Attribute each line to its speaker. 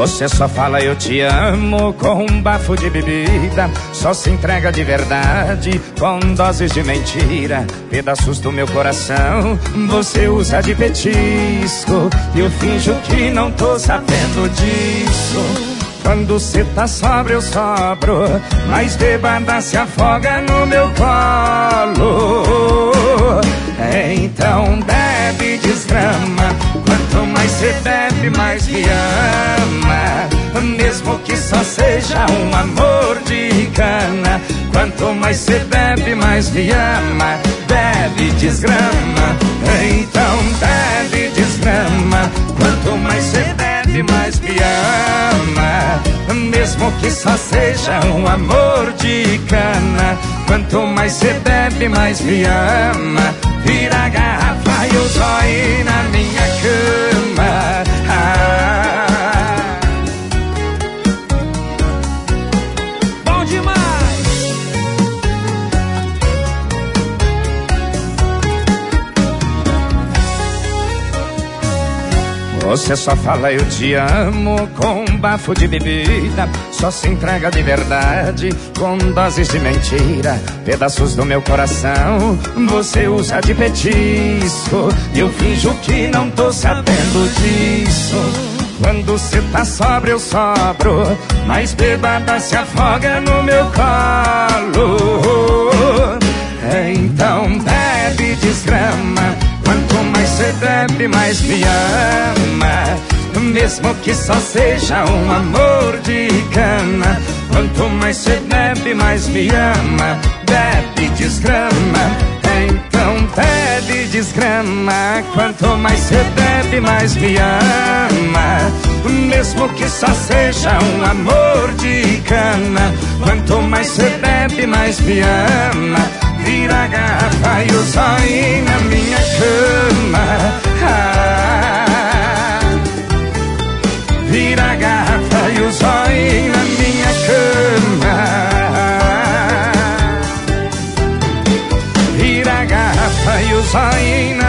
Speaker 1: Você só fala eu te amo com um bafo de bebida, só se entrega de verdade com doses de mentira. Pedaços do meu coração você usa de petisco, e eu finjo que não tô sabendo disso. Quando cê tá sóbrio eu sobro, mas bêbada se afoga no meu colo. Então bebe, desgrama, quanto mais cê bebe mais me ama, mesmo que só seja um amor de cana. Quanto mais cê bebe mais me ama, bebe, desgrama. Então bebe, desgrama, quanto mais cê bebe mais me ama, mesmo que só seja um amor de cana. Quanto mais cê bebe mais me ama. Vira a garrafa e o zóio na minha cama. Bom demais! Você só fala eu te amo com um bafo de bebida, só se entrega de verdade com doses de mentira. Pedaços do meu coração você usa de petisco, e eu finjo que não tô sabendo disso. Quando cê tá sóbrio eu sobro, mas bêbada se afoga no meu colo. Então bebe, desgrama, quanto mais cê bebe mais me ama, mesmo que só seja um amor de cana. Quanto mais cê bebe mais me ama, bebe, desgrama. Então bebe, desgrama, quanto mais cê bebe mais me ama, mesmo que só seja um amor de cana. Quanto mais cê bebe mais me ama. Vira a garrafa e o zóio na minha cama. Vira a garrafa e o zóio na minha cama. Vira a garrafa e o zóio na